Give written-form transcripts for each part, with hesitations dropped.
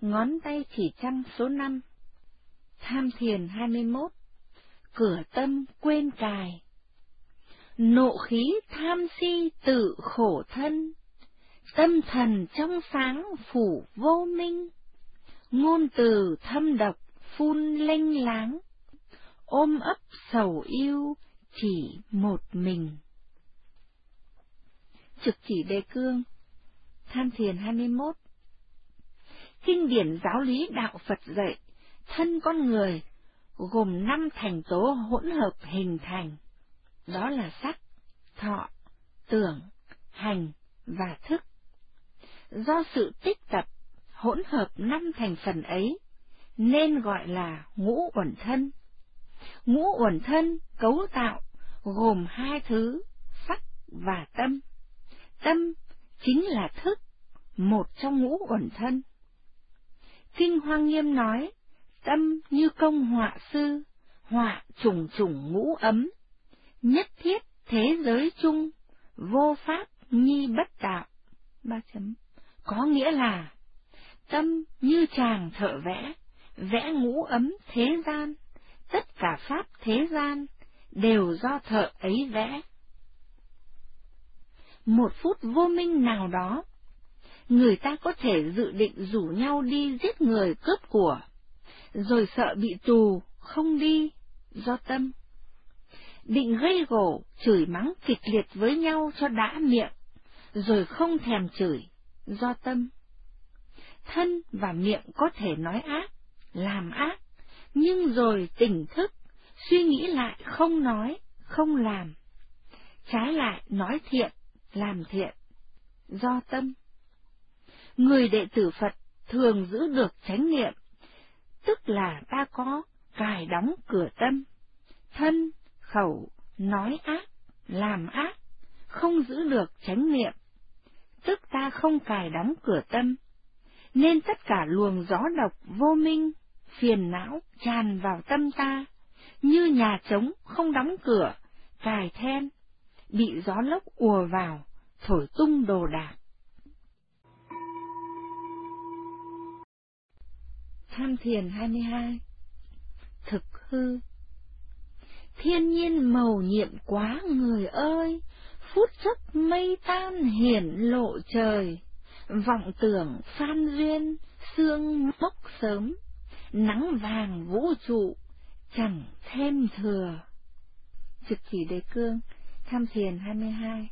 ngón tay chỉ trăm số 5. Tham thiền 21. Cửa tâm quên cài. Nộ khí tham si tự khổ thân, tâm thần trong sáng phủ vô minh, ngôn từ thâm độc phun lênh láng, ôm ấp sầu yêu chỉ một mình. Trực chỉ đề cương. Tham thiền 21. Kinh điển giáo lý đạo Phật dạy, thân con người gồm 5 thành tố hỗn hợp hình thành, đó là sắc, thọ, tưởng, hành và thức. Do sự tích tập hỗn hợp 5 thành phần ấy nên gọi là ngũ uẩn thân. Ngũ uẩn thân cấu tạo gồm 2 thứ, sắc và tâm. Tâm chính là thức, một trong ngũ uẩn thân. Kinh Hoa Nghiêm nói, tâm như công họa sư, họa trùng trùng ngũ ấm, nhất thiết thế giới chung, vô pháp nhi bất đạo. 3 chấm. Có nghĩa là, tâm như chàng thợ vẽ, vẽ ngũ ấm thế gian, tất cả pháp thế gian đều do thợ ấy vẽ. Một phút vô minh nào đó, người ta có thể dự định rủ nhau đi giết người cướp của, rồi sợ bị tù, không đi, do tâm. Định gây gổ, chửi mắng kịch liệt với nhau cho đã miệng, rồi không thèm chửi, do tâm. Thân và miệng có thể nói ác, làm ác, nhưng rồi tỉnh thức, suy nghĩ lại không nói, không làm. Trái lại nói thiện, làm thiện, do tâm. Người đệ tử Phật thường giữ được chánh niệm, tức là ta có cài đóng cửa tâm, thân, khẩu, nói ác, làm ác, không giữ được chánh niệm, tức ta không cài đóng cửa tâm, nên tất cả luồng gió độc vô minh, phiền não tràn vào tâm ta, như nhà trống không đóng cửa, cài then, bị gió lốc ùa vào, thổi tung đồ đạc. Tham thiền 22. Thực hư. Thiên nhiên mầu nhiệm quá người ơi, phút chốc mây tan hiển lộ trời, vọng tưởng phan duyên, sương mốc sớm, nắng vàng vũ trụ, chẳng thêm thừa. Trực chỉ đề cương. Tham thiền 22.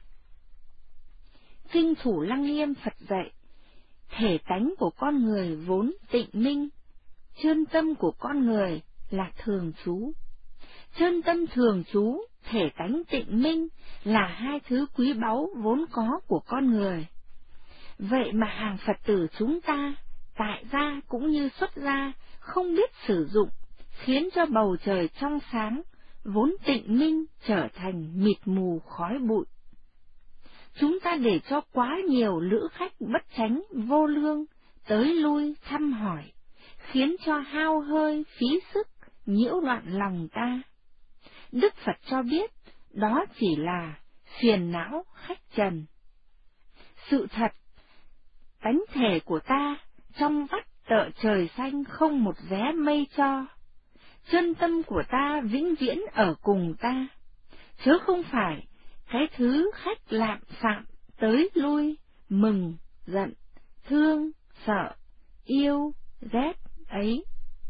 Kinh Thủ Lăng Nghiêm Phật dạy, thể tánh của con người vốn tịnh minh, chân tâm của con người là thường trú. Chân tâm thường trú, thể tánh tịnh minh là 2 thứ quý báu vốn có của con người. Vậy mà hàng Phật tử chúng ta, tại gia cũng như xuất gia, không biết sử dụng, khiến cho bầu trời trong sáng, vốn tịnh minh trở thành mịt mù khói bụi. Chúng ta để cho quá nhiều lữ khách bất chánh, vô lương, tới lui thăm hỏi, khiến cho hao hơi, phí sức, nhiễu loạn lòng ta. Đức Phật cho biết, đó chỉ là phiền não khách trần. Sự thật, tánh thể của ta, trong vắt tợ trời xanh không một vé mây cho. Chân tâm của ta vĩnh viễn ở cùng ta, chớ không phải cái thứ khách lạm phạm tới lui, mừng, giận, thương, sợ, yêu, ghét ấy.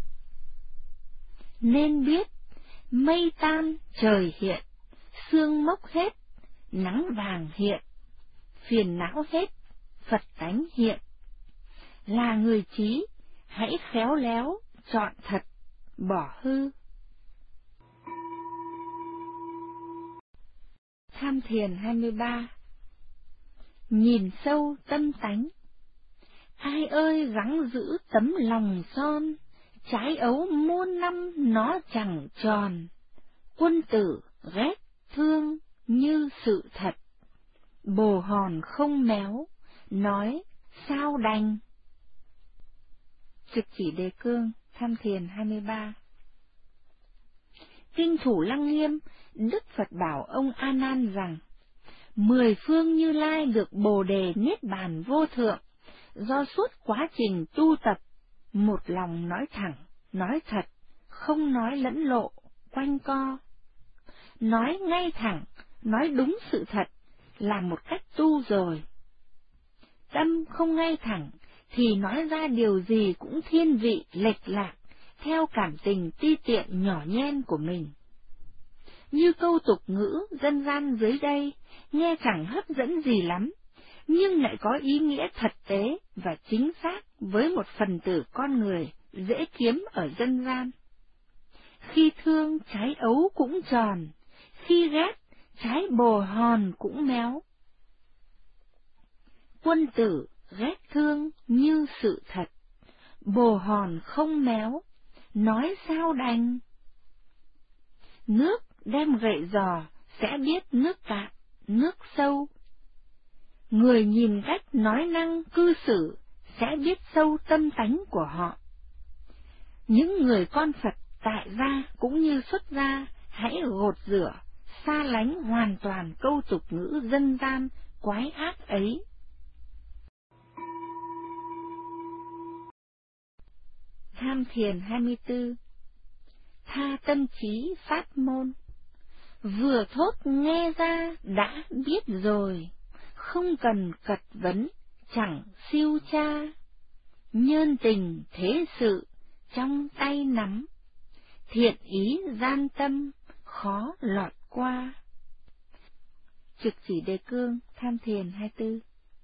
Nên biết, mây tan trời hiện, sương mốc hết, nắng vàng hiện, phiền não hết, Phật tánh hiện. Là người trí, hãy khéo léo, chọn thật, bỏ hư. Tham thiền 23. Nhìn sâu tâm tánh. Ai ơi gắng giữ tấm lòng son, trái ấu muôn năm nó chẳng tròn. Quân tử ghét thương như sự thật, bồ hòn không méo, nói sao đành. Trực chỉ đề cương. Tham thiền 23. Kinh Thủ Lăng Nghiêm, Đức Phật bảo ông A Nan rằng, 10 phương Như Lai được Bồ Đề Niết Bàn vô thượng, do suốt quá trình tu tập, một lòng nói thẳng, nói thật, không nói lẫn lộ, quanh co. Nói ngay thẳng, nói đúng sự thật, là một cách tu rồi. Tâm không ngay thẳng, thì nói ra điều gì cũng thiên vị, lệch lạc, theo cảm tình ti tiện nhỏ nhen của mình. Như câu tục ngữ dân gian dưới đây, nghe chẳng hấp dẫn gì lắm, nhưng lại có ý nghĩa thật tế và chính xác với một phần tử con người dễ kiếm ở dân gian. Khi thương, trái ấu cũng tròn, khi ghét, trái bồ hòn cũng méo. Quân tử ghét thương như sự thật, bồ hòn không méo, nói sao đành. Nước đem gậy giò sẽ biết nước cạn, nước sâu. Người nhìn cách nói năng cư xử sẽ biết sâu tâm tánh của họ. Những người con Phật tại gia cũng như xuất gia hãy gột rửa, xa lánh hoàn toàn câu tục ngữ dân gian quái ác ấy. Tham thiền 24. Tha tâm trí pháp môn. Vừa thốt nghe ra đã biết rồi, không cần cật vấn, chẳng siêu tra. Nhân tình thế sự trong tay nắm, thiện ý gian tâm khó lọt qua. Trực chỉ đề cương tham thiền 24.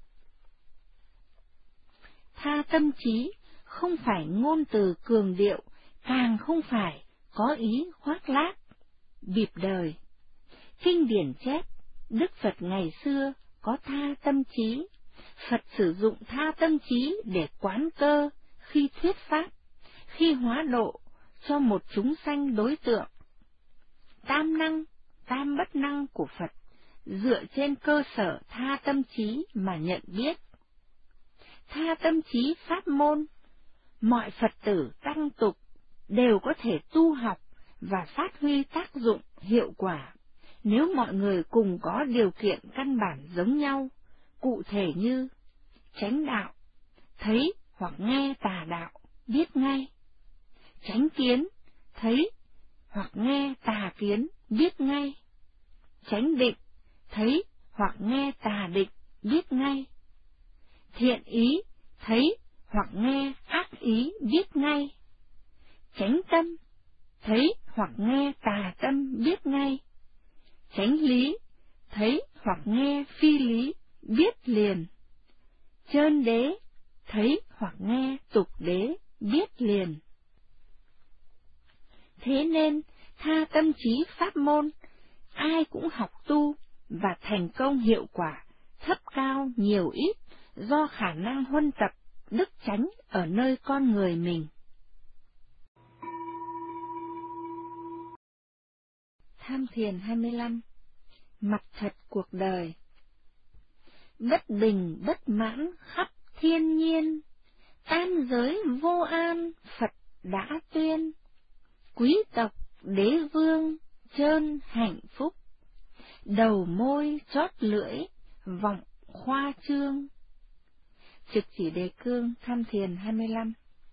Tha tâm trí không phải ngôn từ cường điệu, càng không phải có ý khoác lác, bịp đời. Kinh điển chép, Đức Phật ngày xưa có tha tâm trí. Phật sử dụng tha tâm trí để quán cơ, khi thuyết pháp, khi hóa độ cho một chúng sanh đối tượng. Tam năng, tam bất năng của Phật dựa trên cơ sở tha tâm trí mà nhận biết. Tha tâm trí pháp môn, mọi Phật tử tăng tục đều có thể tu học và phát huy tác dụng hiệu quả nếu mọi người cùng có điều kiện căn bản giống nhau, cụ thể như chánh đạo, thấy hoặc nghe tà đạo, biết ngay. Chánh kiến, thấy hoặc nghe tà kiến, biết ngay. Chánh định, thấy hoặc nghe tà định, biết ngay. Thiện ý, thấy hoặc nghe ác ý, biết ngay. Chánh tâm, thấy hoặc nghe tà tâm, biết ngay. Chánh lý, thấy hoặc nghe phi lý, biết liền. Chơn đế, thấy hoặc nghe tục đế, biết liền. Thế nên, tha tâm trí pháp môn, ai cũng học tu và thành công hiệu quả, thấp cao nhiều ít, do khả năng huân tập, đức chánh ở nơi con người mình. Tham thiền 25. Mặt thật cuộc đời. Bất bình bất mãn khắp thiên nhiên, tam giới vô an Phật đã tuyên. Quý tộc đế vương trơn hạnh phúc, đầu môi chót lưỡi vọng khoa trương. Trực chỉ đề cương tham thiền 25.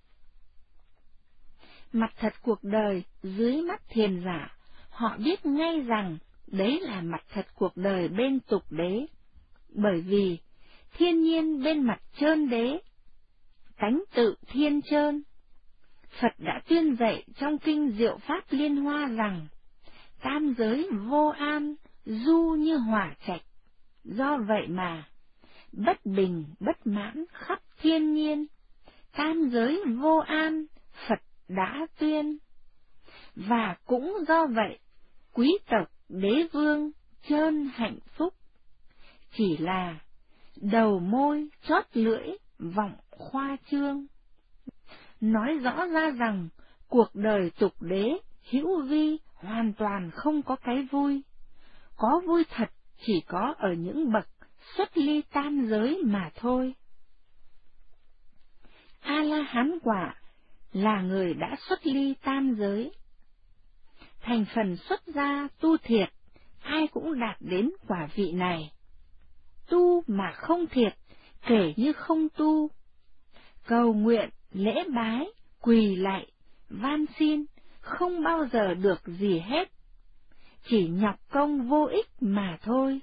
Mặt thật cuộc đời dưới mắt thiền giả, họ biết ngay rằng đấy là mặt thật cuộc đời bên tục đế, bởi vì thiên nhiên bên mặt trơn đế, tánh tự thiên trơn. Phật đã tuyên dạy trong kinh Diệu Pháp Liên Hoa rằng, tam giới vô an, du như hỏa trạch. Do vậy mà, bất bình bất mãn khắp thiên nhiên, tam giới vô an, Phật đã tuyên. Và cũng do vậy, quý tộc đế vương trơn hạnh phúc, chỉ là đầu môi chót lưỡi vọng khoa trương. Nói rõ ra rằng cuộc đời tục đế hữu vi hoàn toàn không có cái vui. Có vui thật chỉ có ở những bậc xuất ly tam giới mà thôi. A-la-hán quả là người đã xuất ly tam giới. Thành phần xuất gia tu thiệt, ai cũng đạt đến quả vị này. Tu mà không thiệt, kể như không tu, cầu nguyện, lễ bái, quỳ lạy, van xin, không bao giờ được gì hết, chỉ nhọc công vô ích mà thôi.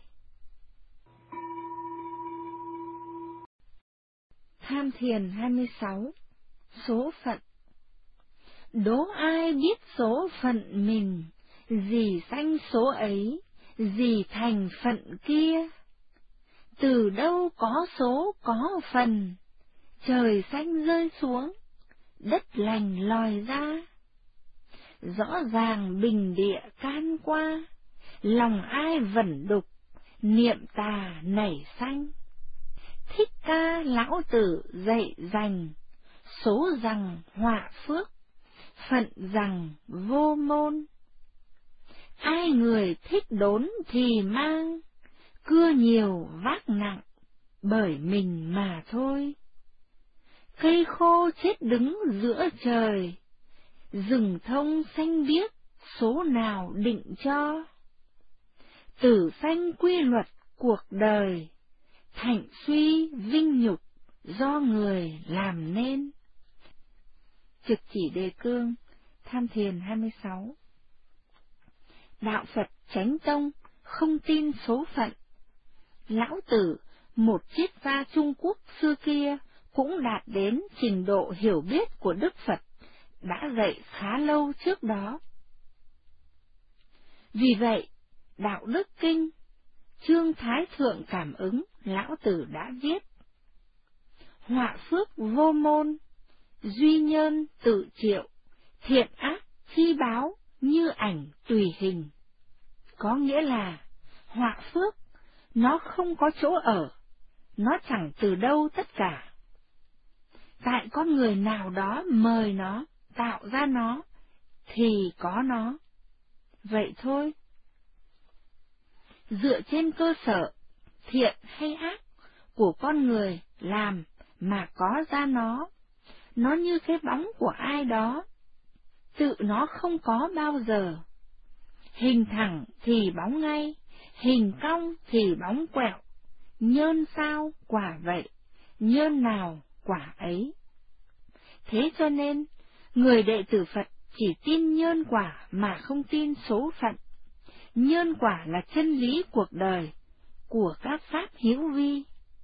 Tham thiền 26. Số phận. Đố ai biết số phận mình, gì sanh số ấy, gì thành phận kia. Từ đâu có số có phần, trời xanh rơi xuống, đất lành lòi ra. Rõ ràng bình địa can qua, lòng ai vẩn đục, niệm tà nảy sanh. Thích Ca lão tử dạy dành, số rằng họa phước, phận rằng vô môn. Ai người thích đốn thì mang, cưa nhiều vác nặng, bởi mình mà thôi. Cây khô chết đứng giữa trời, rừng thông xanh biếc, số nào định cho. Tử sanh quy luật cuộc đời, thạnh suy vinh nhục do người làm nên. Trực chỉ đề cương, tham thiền 26. Đạo Phật Chánh Tông không tin số phận. Lão Tử, một triết gia Trung Quốc xưa kia, cũng đạt đến trình độ hiểu biết của Đức Phật, đã dạy khá lâu trước đó. Vì vậy, Đạo Đức Kinh, chương Thái Thượng Cảm Ứng, Lão Tử đã viết: họa phước vô môn, duy nhân tự triệu, thiện ác chi báo, như ảnh tùy hình. Có nghĩa là, họa phước, nó không có chỗ ở, nó chẳng từ đâu tất cả. Tại con người nào đó mời nó, tạo ra nó, thì có nó. Vậy thôi. Dựa trên cơ sở thiện hay ác của con người làm mà có ra nó như cái bóng của ai đó, tự nó không có bao giờ. Hình thẳng thì bóng ngay, hình cong thì bóng quẹo, nhơn sao quả vậy, nhơn nào quả ấy. Thế cho nên, người đệ tử Phật chỉ tin nhơn quả mà không tin số phận. Nhơn quả là chân lý cuộc đời, của các pháp hiếu vi.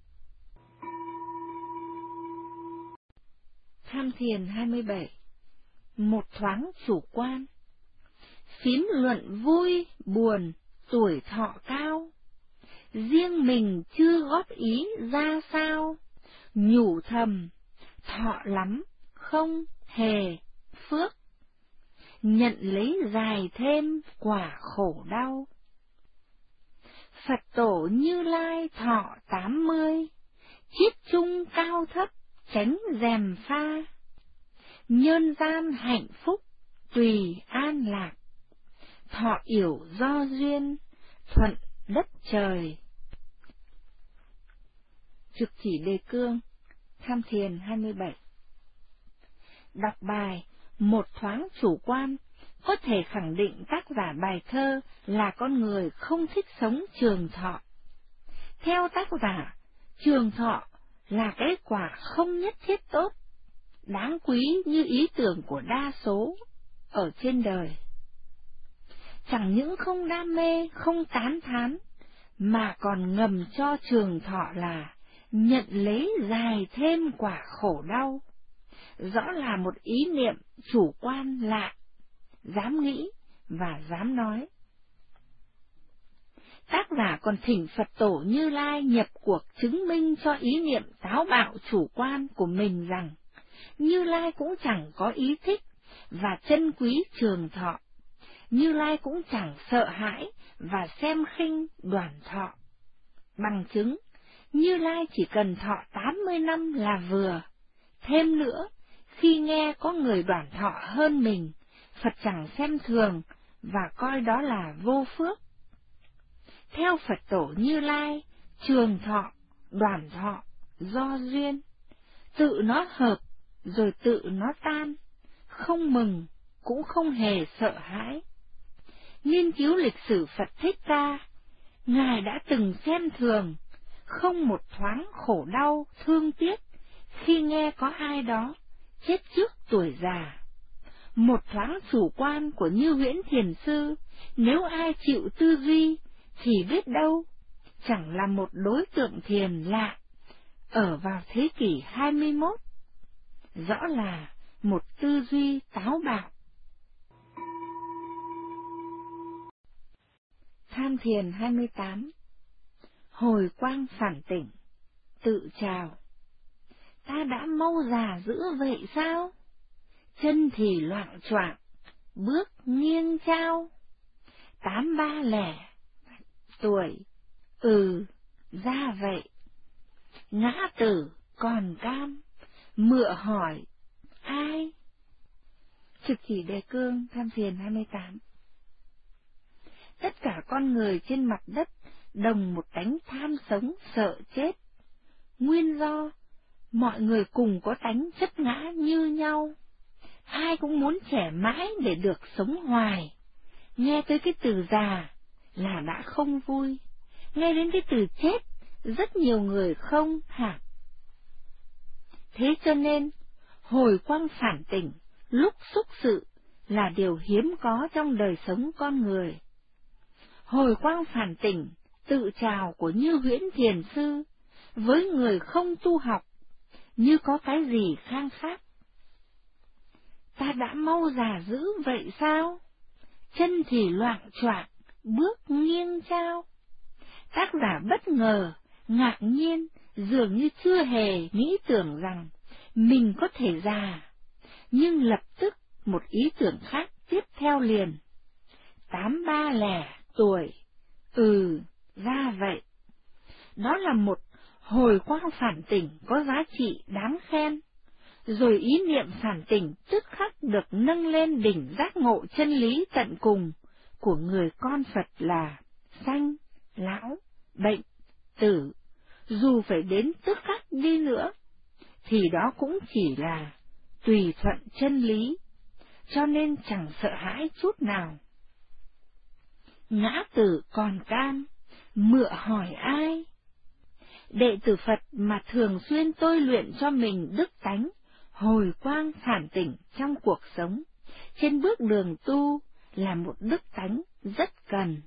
Tham thiền 27. Một thoáng chủ quan. Phím luận vui, buồn, tuổi thọ cao. Riêng mình chưa góp ý ra sao, nhủ thầm, thọ lắm, không hề phước. Nhận lấy dài thêm quả khổ đau. Phật tổ Như Lai thọ 80, chiết chung cao thấp, tránh rèm pha. Nhân gian hạnh phúc, tùy an lạc, thọ yểu do duyên, thuận đất trời. Trực chỉ đề cương, tham thiền 27. Đọc bài một thoáng chủ quan, có thể khẳng định tác giả bài thơ là con người không thích sống trường thọ. Theo tác giả, trường thọ là cái quả không nhất thiết tốt, đáng quý như ý tưởng của đa số ở trên đời. Chẳng những không đam mê, không tán thán, mà còn ngầm cho trường thọ là nhận lấy dài thêm quả khổ đau. Rõ là một ý niệm chủ quan lạ, dám nghĩ và dám nói. Tác giả còn thỉnh Phật tổ Như Lai nhập cuộc chứng minh cho ý niệm táo bạo chủ quan của mình rằng Như Lai cũng chẳng có ý thích và trân quý trường thọ. Như Lai cũng chẳng sợ hãi và xem khinh đoàn thọ. Bằng chứng, Như Lai chỉ cần thọ 80 năm là vừa. Thêm nữa, khi nghe có người đoàn thọ hơn mình, Phật chẳng xem thường và coi đó là vô phước. Theo Phật tổ Như Lai, trường thọ, đoàn thọ, do duyên, tự nó hợp rồi tự nó tan, không mừng cũng không hề sợ hãi. Nghiên cứu lịch sử Phật Thích Ca, Ngài đã từng xem thường, không một thoáng khổ đau, thương tiếc khi nghe có ai đó chết trước tuổi già. Một thoáng chủ quan của Như Huyễn Thiền Sư, nếu ai chịu tư duy, thì biết đâu, chẳng là một đối tượng thiền lạ, ở vào thế kỷ 21, rõ là một tư duy táo bạo. Tham thiền 28. Hồi quang phản tỉnh, tự chào. Ta đã mau già dữ vậy sao? Chân thì loạng choạng, bước nghiêng chao. 830 tuổi, ra vậy. Ngã tử còn cam, mựa hỏi ai? Trực chỉ đề cương, tham thiền 28. Tất cả con người trên mặt đất đồng một tánh tham sống sợ chết. Nguyên do, mọi người cùng có tánh chấp ngã như nhau. Ai cũng muốn trẻ mãi để được sống hoài. Nghe tới cái từ già là đã không vui. Nghe đến cái từ chết, rất nhiều người không hả? Thế cho nên, hồi quang phản tỉnh, lúc xúc sự là điều hiếm có trong đời sống con người. Hồi quang phản tỉnh, tự chào của Như Huyễn Thiền Sư, với người không tu học, như có cái gì khang khác. Ta đã mau già dữ vậy sao? Chân thì loạng choạng, bước nghiêng chao. Tác giả bất ngờ, ngạc nhiên, dường như chưa hề nghĩ tưởng rằng mình có thể già, nhưng lập tức một ý tưởng khác tiếp theo liền. 830 tuổi, ra vậy. Đó là một hồi quang phản tỉnh có giá trị đáng khen. Rồi ý niệm phản tỉnh tức khắc được nâng lên đỉnh giác ngộ chân lý tận cùng của người con Phật là sanh, lão, bệnh, tử. Dù phải đến tức khắc đi nữa, thì đó cũng chỉ là tùy thuận chân lý, cho nên chẳng sợ hãi chút nào. Ngã tử còn cam, mựa hỏi ai? Đệ tử Phật mà thường xuyên tôi luyện cho mình đức tánh, hồi quang phản tỉnh trong cuộc sống, trên bước đường tu là một đức tánh rất cần.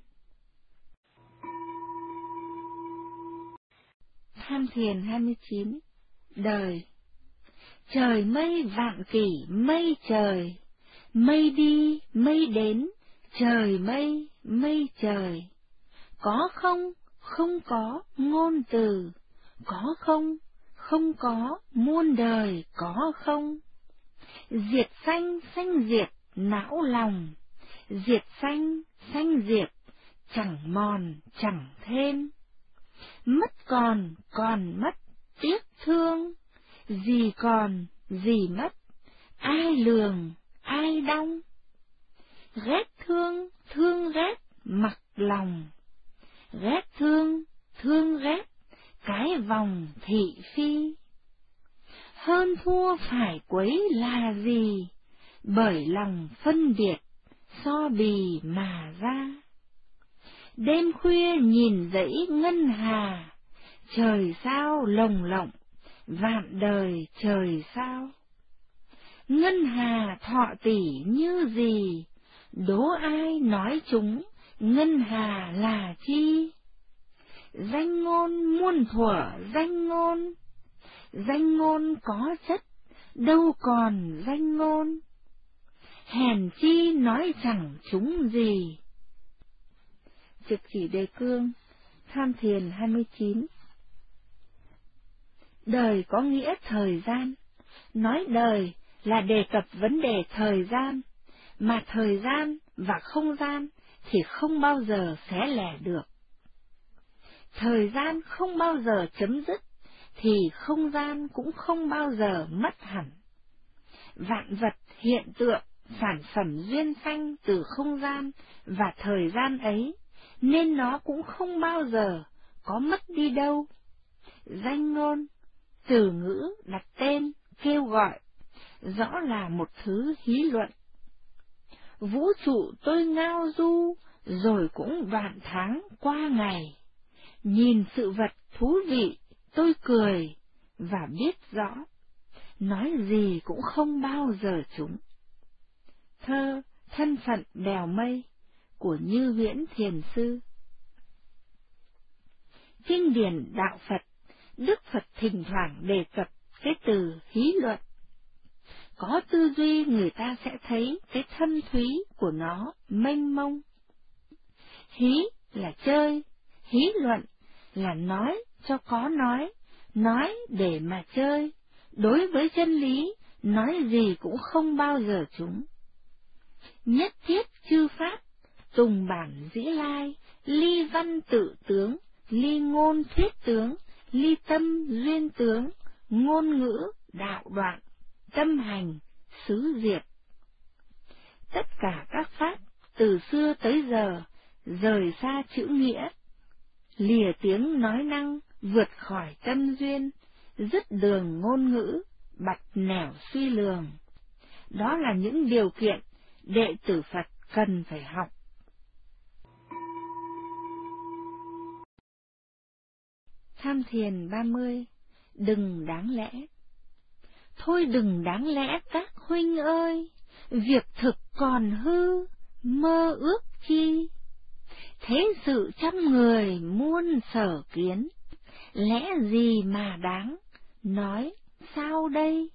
Tham thiền 29. Đời. Trời mây vạn kỷ mây trời, mây đi mây đến, trời mây mây trời. Có không, không có ngôn từ, có không, không có muôn đời có không. Diệt sanh sanh diệt não lòng, diệt sanh sanh diệt chẳng mòn chẳng thêm. Mất còn mất tiếc thương, gì còn gì mất, ai lường ai đong. Ghét thương thương ghét mặc lòng, ghét thương thương ghét cái vòng thị phi. Hơn thua phải quấy là gì, bởi lòng phân biệt so bì mà ra. Đêm khuya nhìn dãy ngân hà, trời sao lồng lộng, vạn đời trời sao. Ngân hà thọ tỷ như gì, đố ai nói chúng, ngân hà là chi. Danh ngôn muôn thuở danh ngôn, danh ngôn có chất, đâu còn danh ngôn. Hèn chi nói chẳng chúng gì. Trực chỉ đề cương, tham thiền 29. Đời có nghĩa thời gian. Nói đời là đề cập vấn đề thời gian, mà thời gian và không gian thì không bao giờ xé lẻ được. Thời gian không bao giờ chấm dứt, thì không gian cũng không bao giờ mất hẳn. Vạn vật hiện tượng, sản phẩm duyên sanh từ không gian và thời gian ấy, nên nó cũng không bao giờ có mất đi đâu. Danh ngôn, từ ngữ đặt tên, kêu gọi, rõ là một thứ hí luận. Vũ trụ tôi ngao du, rồi cũng đoạn tháng qua ngày. Nhìn sự vật thú vị, tôi cười, và biết rõ, nói gì cũng không bao giờ trúng. Thơ Thân phận bèo mây của Như Viễn Thiền Sư. Kinh điển đạo Phật, Đức Phật thỉnh thoảng đề cập cái từ hí luận. Có tư duy người ta sẽ thấy cái thâm thúy của nó mênh mông. Hí là chơi, hí luận là nói cho có nói để mà chơi. Đối với chân lý, nói gì cũng không bao giờ trúng. Nhất thiết chư pháp, tùng bản dĩ lai, ly văn tự tướng, ly ngôn thuyết tướng, ly tâm duyên tướng, ngôn ngữ đạo đoạn, tâm hành xứ diệt. Tất cả các pháp từ xưa tới giờ rời xa chữ nghĩa, lìa tiếng nói năng, vượt khỏi tâm duyên, dứt đường ngôn ngữ, bặt nẻo suy lường. Đó là những điều kiện đệ tử Phật cần phải học. Tham thiền 30. Đừng đáng lẽ. Thôi đừng đáng lẽ các huynh ơi, việc thực còn hư, mơ ước chi. Thế sự trăm người muôn sở kiến, lẽ gì mà đáng, nói sao đây?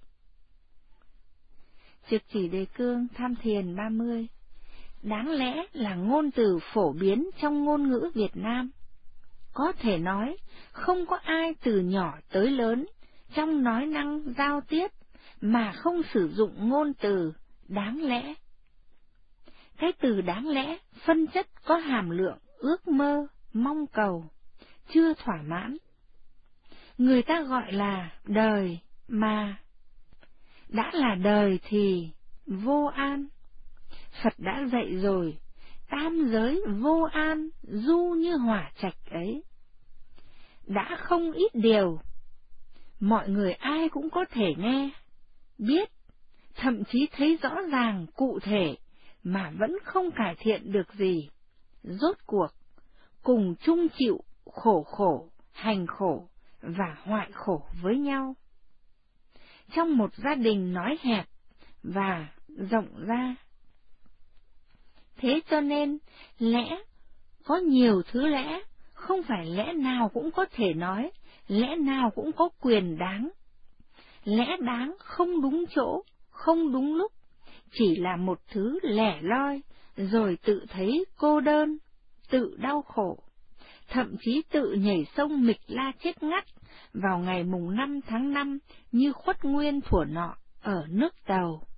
Trực chỉ đề cương Tham thiền 30. Đáng lẽ là ngôn từ phổ biến trong ngôn ngữ Việt Nam. Có thể nói, không có ai từ nhỏ tới lớn trong nói năng giao tiếp mà không sử dụng ngôn từ đáng lẽ. Cái từ đáng lẽ phân chất có hàm lượng ước mơ, mong cầu, chưa thỏa mãn. Người ta gọi là đời mà. Đã là đời thì vô an. Phật đã dạy rồi, tam giới vô an, du như hỏa trạch ấy. Đã không ít điều, mọi người ai cũng có thể nghe, biết, thậm chí thấy rõ ràng, cụ thể, mà vẫn không cải thiện được gì. Rốt cuộc, cùng chung chịu khổ, hành khổ và hoại khổ với nhau. Trong một gia đình nói hẹp và rộng ra. Thế cho nên, lẽ, có nhiều thứ lẽ, không phải lẽ nào cũng có thể nói, lẽ nào cũng có quyền đáng. Lẽ đáng không đúng chỗ, không đúng lúc, chỉ là một thứ lẻ loi, rồi tự thấy cô đơn, tự đau khổ, thậm chí tự nhảy sông Mịch La chết ngắt vào ngày mùng 5 tháng 5 như Khuất Nguyên thuở nọ ở nước Tàu.